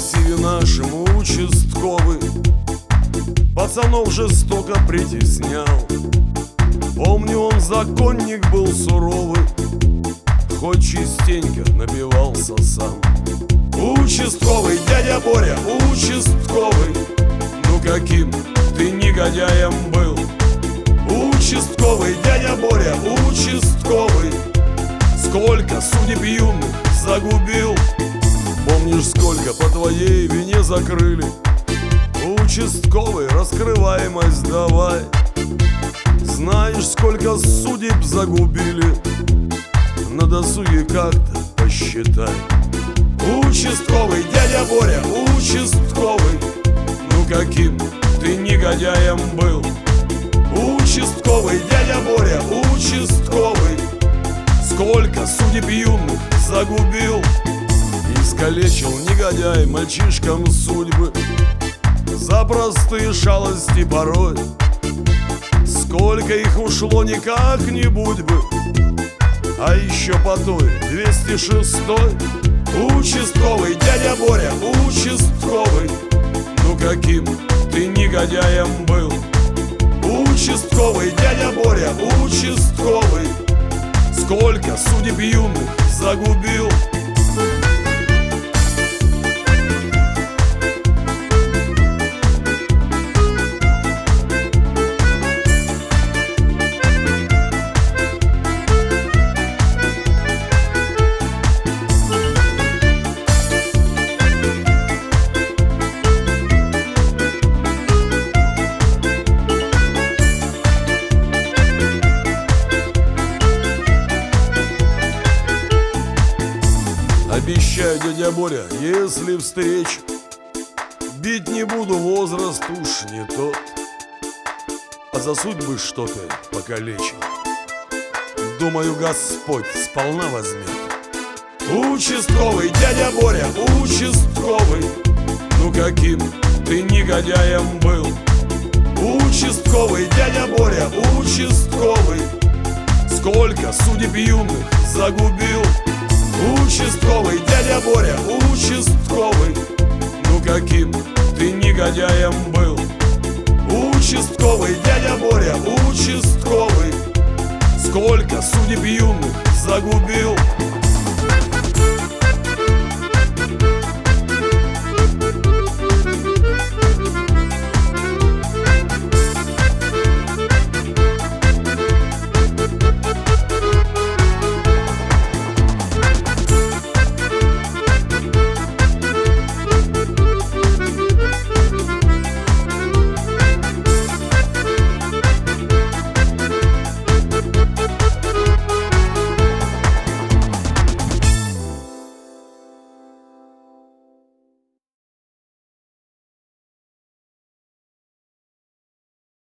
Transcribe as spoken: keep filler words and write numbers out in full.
массиве нашем участковый пацанов жестоко притеснял. Помню, он законник был суровый, хоть частенько напивался сам. Участковый, дядя Боря, участковый, ну каким ты негодяем был. Участковый, дядя Боря, участковый, сколько судеб юных загубил. Помнишь, сколько по твоей вине закрыли? Участковый, раскрываемость давай. Знаешь, сколько судеб загубили? На досуге как-то посчитай. Участковый, дядя Боря, участковый, ну каким ты негодяем был. Участковый, дядя Боря, участковый, сколько судеб юных загубил. Искалечил негодяй мальчишкам судьбы за простые шалости порой. Сколько их ушло не как-нибудь бы, а еще по той двести шестой. Участковый, дядя Боря, участковый, ну каким ты негодяем был. Участковый, дядя Боря, участковый, сколько судеб юных загубил. Обещаю, дядя Боря, если встречу, бить не буду, возраст уж не тот, а за судьбы что-то покалечил, думаю, Господь сполна возьмет. Участковый, дядя Боря, участковый, ну каким ты негодяем был. Участковый, дядя Боря, участковый, сколько судеб юных загубил. Участковый, дядя Боря, участковый, ну каким ты негодяем был. Участковый, дядя Боря, участковый, сколько судеб юных загубил.